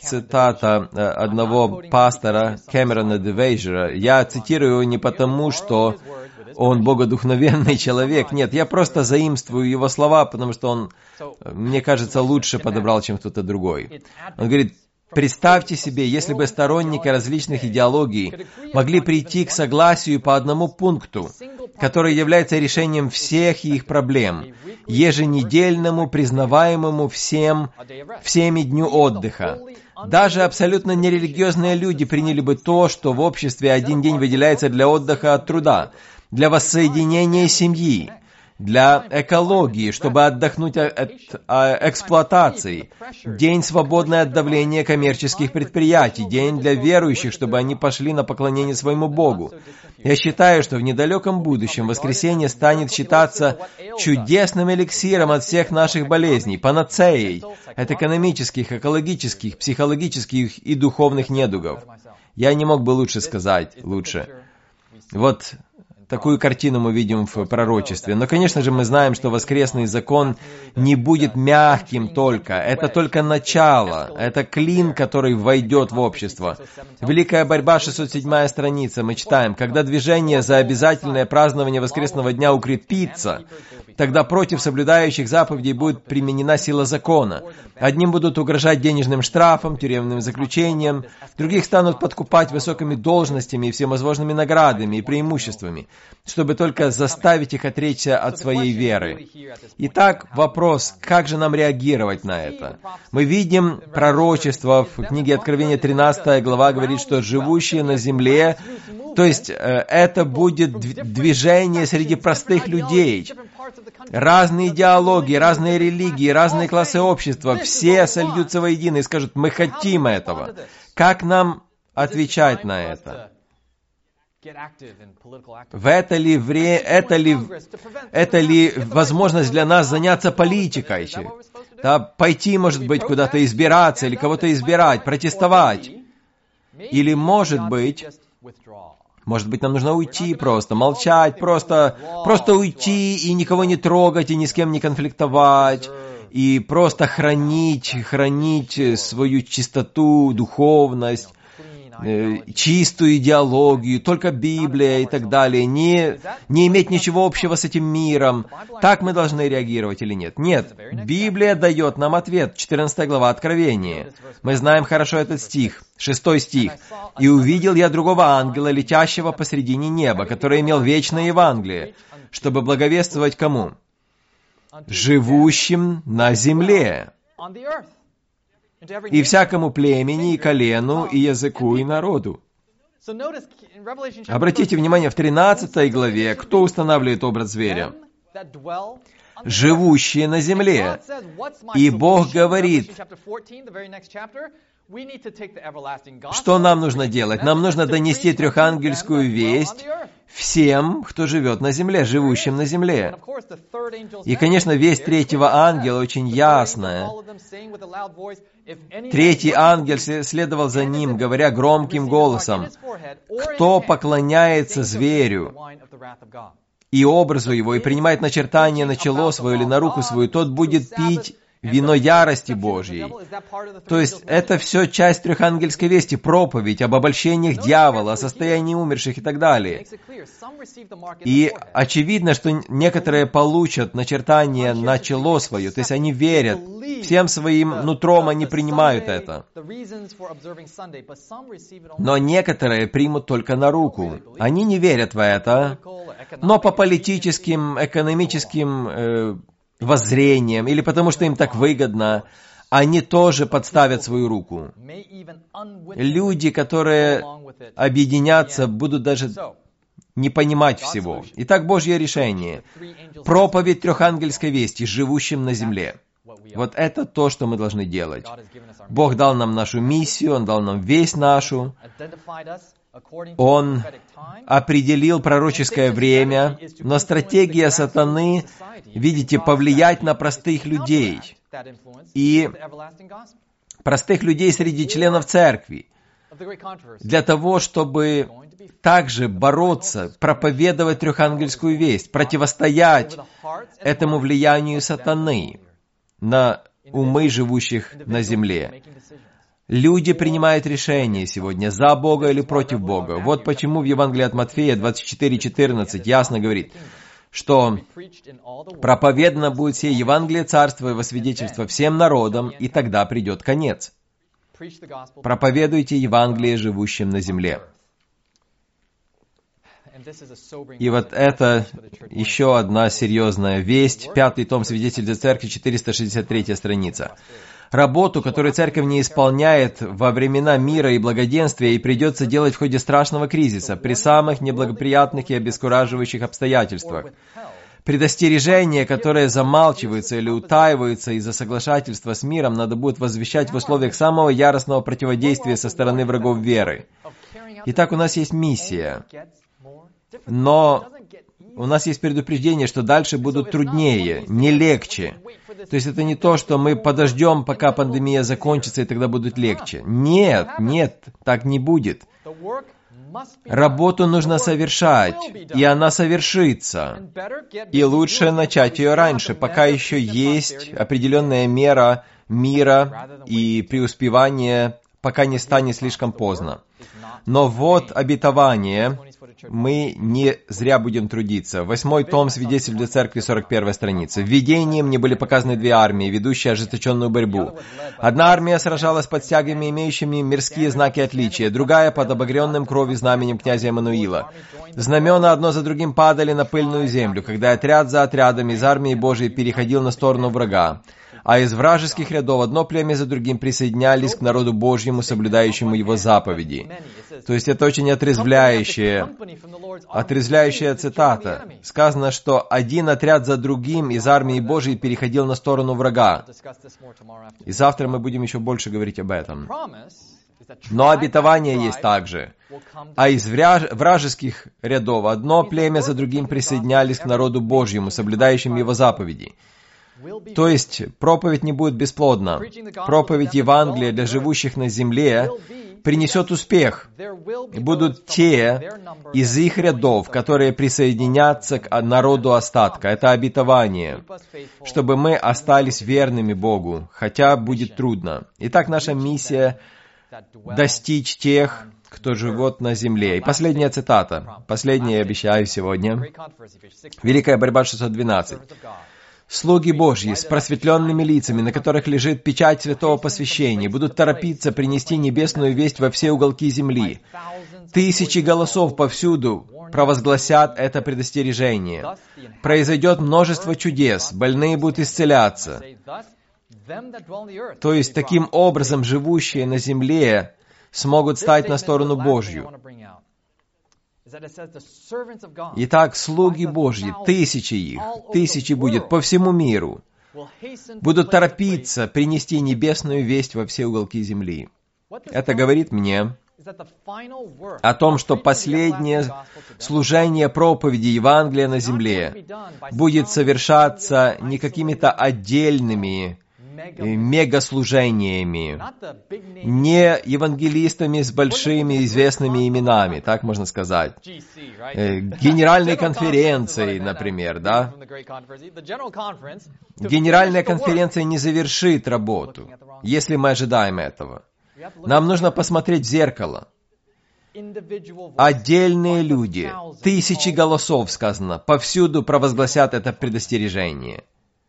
цитата э, одного пастора Кэмерона Девейджера. Я цитирую его не потому, что он богодухновенный человек. Нет, я просто заимствую его слова, потому что он, мне кажется, лучше подобрал, чем кто-то другой. Он говорит: представьте себе, если бы сторонники различных идеологий могли прийти к согласию по одному пункту, который является решением всех их проблем, еженедельному, признаваемому всем, всеми дню отдыха. Даже абсолютно нерелигиозные люди приняли бы то, что в обществе один день выделяется для отдыха от труда, для воссоединения семьи, для экологии, чтобы отдохнуть от эксплуатации, день, свободный от давления коммерческих предприятий, день для верующих, чтобы они пошли на поклонение своему Богу. Я считаю, что в недалеком будущем воскресенье станет считаться чудесным эликсиром от всех наших болезней, панацеей, от экономических, экологических, психологических и духовных недугов. Я не мог бы лучше сказать, лучше. Вот такую картину мы видим в пророчестве. Но, конечно же, мы знаем, что воскресный закон не будет мягким только. Это только начало. Это клин, который войдет в общество. Великая борьба, шестьсот седьмая страница, мы читаем: когда движение за обязательное празднование воскресного дня укрепится, тогда против соблюдающих заповедей будет применена сила закона. Одним будут угрожать денежным штрафом, тюремным заключением, других станут подкупать высокими должностями и всевозможными наградами и преимуществами, чтобы только заставить их отречься от своей веры. Итак, вопрос, как же нам реагировать на это? Мы видим пророчество в книге Откровения, тринадцатая глава, говорит, что живущие на земле, то есть это будет движение среди простых людей. Разные идеологии, разные религии, разные классы общества, все сольются воедино и скажут: мы хотим этого. Как нам отвечать на это? В это ли, вре... это ли... это ли возможность для нас заняться политикой? Да, пойти, может быть, куда-то избираться, или кого-то избирать, протестовать. Или, может быть, может быть, нам нужно уйти просто, молчать, просто, просто уйти и никого не трогать, и ни с кем не конфликтовать, и просто хранить, хранить свою чистоту, духовность, чистую идеологию, только Библия и так далее, не, не иметь ничего общего с этим миром. Так мы должны реагировать или нет? Нет. Библия дает нам ответ. четырнадцатая глава Откровения. Мы знаем хорошо этот стих. Шестой стих. «И увидел я другого ангела, летящего посредине неба, который имел вечное Евангелие, чтобы благовествовать кому? Живущим на земле, и всякому племени, и колену, и языку, и народу». Обратите внимание, в тринадцатой главе, кто устанавливает образ зверя? Живущие на земле. И Бог говорит, что нам нужно делать? Нам нужно донести трехангельскую весть всем, кто живет на земле, живущим на земле. И, конечно, весть третьего ангела очень ясная. Третий ангел следовал за ним, говоря громким голосом: «Кто поклоняется зверю и образу его, и принимает начертание на чело свое или на руку свою, тот будет пить вино ярости Божьей». То есть это все часть трехангельской вести, проповедь об обольщениях дьявола, о состоянии умерших и так далее. И очевидно, что некоторые получат начертание на чело свое, то есть они верят, всем своим нутром они принимают это. Но некоторые примут только на руку. Они не верят в это, но по политическим, экономическим э, воззрением, или потому что им так выгодно, они тоже подставят свою руку. Люди, которые объединятся, будут даже не понимать всего. Итак, Божье решение. Проповедь трехангельской вести живущим на земле. Вот это то, что мы должны делать. Бог дал нам нашу миссию, Он дал нам весть нашу, Он определил пророческое время, но стратегия сатаны, видите, повлиять на простых людей. И простых людей среди членов церкви. Для того, чтобы также бороться, проповедовать трехангельскую весть, противостоять этому влиянию сатаны на умы живущих на земле. Люди принимают решения сегодня за Бога или против Бога. Вот почему в Евангелии от Матфея двадцать четыре четырнадцать ясно говорит, что проповедано будет сие Евангелие Царства и во свидетельство всем народам, и тогда придет конец. Проповедуйте Евангелие живущим на земле. И вот это еще одна серьезная весть. Пятый том Свидетельства Церкви, четыреста шестьдесят третья страница. Работу, которую церковь не исполняет во времена мира и благоденствия, и придется делать в ходе страшного кризиса, при самых неблагоприятных и обескураживающих обстоятельствах. Предостережения, которые замалчиваются или утаиваются из-за соглашательства с миром, надо будет возвещать в условиях самого яростного противодействия со стороны врагов веры. Итак, у нас есть миссия, но у нас есть предупреждение, что дальше будут труднее, не легче. То есть это не то, что мы подождем, пока пандемия закончится, и тогда будет легче. Нет, нет, так не будет. Работу нужно совершать, и она совершится. И лучше начать ее раньше, пока еще есть определенная мера мира и преуспевания, пока не станет слишком поздно. Но вот обетование, мы не зря будем трудиться. Восьмой том Свидетель для Церкви, сорок первая страница. В видении мне были показаны две армии, ведущие ожесточенную борьбу. Одна армия сражалась под стягами, имеющими мирские знаки отличия, другая под обогренным кровью знаменем князя Эммануила. Знамена одно за другим падали на пыльную землю, когда отряд за отрядом из армии Божией переходил на сторону врага. А из вражеских рядов одно племя за другим присоединялись к народу Божьему, соблюдающему его заповеди. То есть это очень отрезвляющая, отрезвляющая цитата. Сказано, что один отряд за другим из армии Божией переходил на сторону врага. И завтра мы будем еще больше говорить об этом. Но обетование есть также. А из вражеских рядов одно племя за другим присоединялись к народу Божьему, соблюдающему его заповеди. То есть проповедь не будет бесплодна. Проповедь Евангелия для живущих на земле принесет успех. И будут те из их рядов, которые присоединятся к народу остатка. Это обетование, чтобы мы остались верными Богу, хотя будет трудно. Итак, наша миссия — достичь тех, кто живет на земле. И последняя цитата. Последняя, я обещаю, сегодня. Великая борьба шестьсот двенадцать. «Слуги Божьи с просветленными лицами, на которых лежит печать святого посвящения, будут торопиться принести небесную весть во все уголки земли. Тысячи голосов повсюду провозгласят это предостережение. Произойдет множество чудес, больные будут исцеляться». То есть, таким образом, живущие на земле смогут стать на сторону Божью. Итак, слуги Божьи, тысячи их, тысячи будет по всему миру, будут торопиться принести небесную весть во все уголки земли. Это говорит мне о том, что последнее служение проповеди Евангелия на земле будет совершаться не какими-то отдельными мегаслужениями, не евангелистами с большими известными именами, так можно сказать, генеральной конференцией, например, да? Генеральная конференция не завершит работу, если мы ожидаем этого. Нам нужно посмотреть в зеркало. Отдельные люди, тысячи голосов, сказано, повсюду провозгласят это предостережение.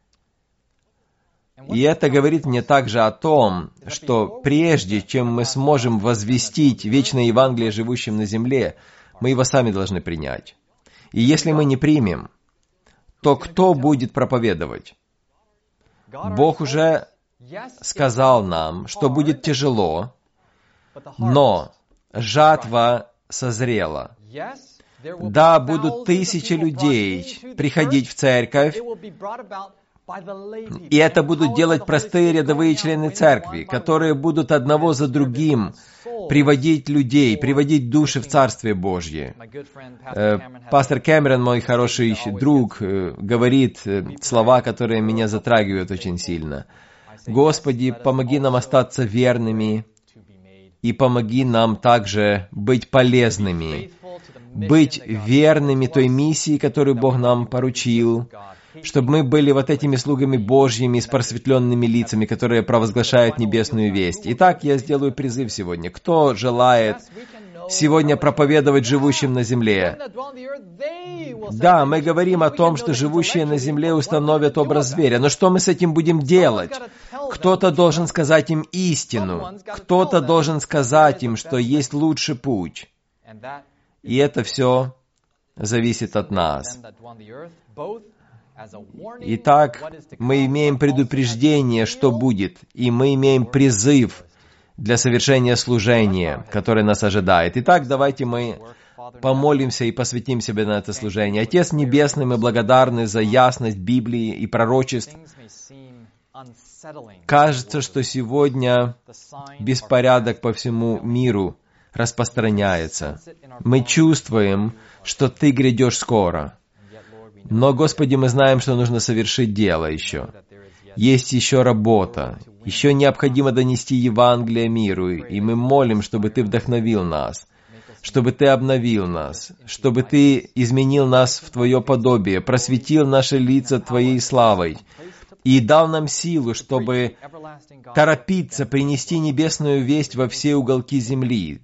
И это говорит мне также о том, что прежде чем мы сможем возвестить вечное Евангелие живущим на земле, мы его сами должны принять. И если мы не примем, то кто будет проповедовать? Бог уже сказал нам, что будет тяжело, но жатва созрела. Да, будут тысячи людей приходить в церковь, И это будут делать простые рядовые члены церкви, которые будут одного за другим приводить людей, приводить души в Царствие Божье. Пастор Кэмерон, мой хороший друг, говорит слова, которые меня затрагивают очень сильно. «Господи, помоги нам остаться верными, и помоги нам также быть полезными, быть верными той миссии, которую Бог нам поручил, чтобы мы были вот этими слугами Божьими с просветленными лицами, которые провозглашают небесную весть». Итак, я сделаю призыв сегодня. Кто желает сегодня проповедовать живущим на земле? Да, мы говорим о том, что живущие на земле установят образ зверя. Но что мы с этим будем делать? Кто-то должен сказать им истину. Кто-то должен сказать им, что есть лучший путь. И это все зависит от нас. Итак, мы имеем предупреждение, что будет, и мы имеем призыв для совершения служения, которое нас ожидает. Итак, давайте мы помолимся и посвятим себе на это служение. Отец Небесный, мы благодарны за ясность Библии и пророчеств. Кажется, что сегодня беспорядок по всему миру распространяется. Мы чувствуем, что Ты грядешь скоро. Но, Господи, мы знаем, что нужно совершить дело еще. Есть еще работа. Еще необходимо донести Евангелие миру, и мы молим, чтобы Ты вдохновил нас, чтобы Ты обновил нас, чтобы Ты изменил нас в Твое подобие, просветил наши лица Твоей славой и дал нам силу, чтобы торопиться принести небесную весть во все уголки земли.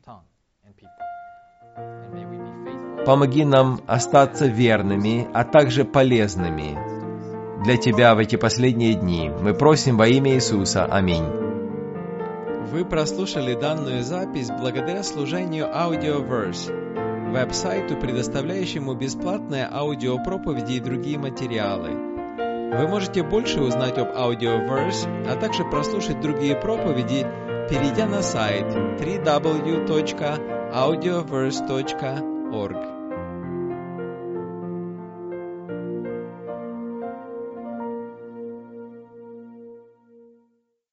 Помоги нам остаться верными, а также полезными для Тебя в эти последние дни. Мы просим во имя Иисуса. Аминь. Вы прослушали данную запись благодаря служению Audioverse, веб-сайту, предоставляющему бесплатные аудиопроповеди и другие материалы. Вы можете больше узнать об Audioverse, а также прослушать другие проповеди, перейдя на сайт дабл ю дабл ю дабл ю точка аудиоверс точка орг.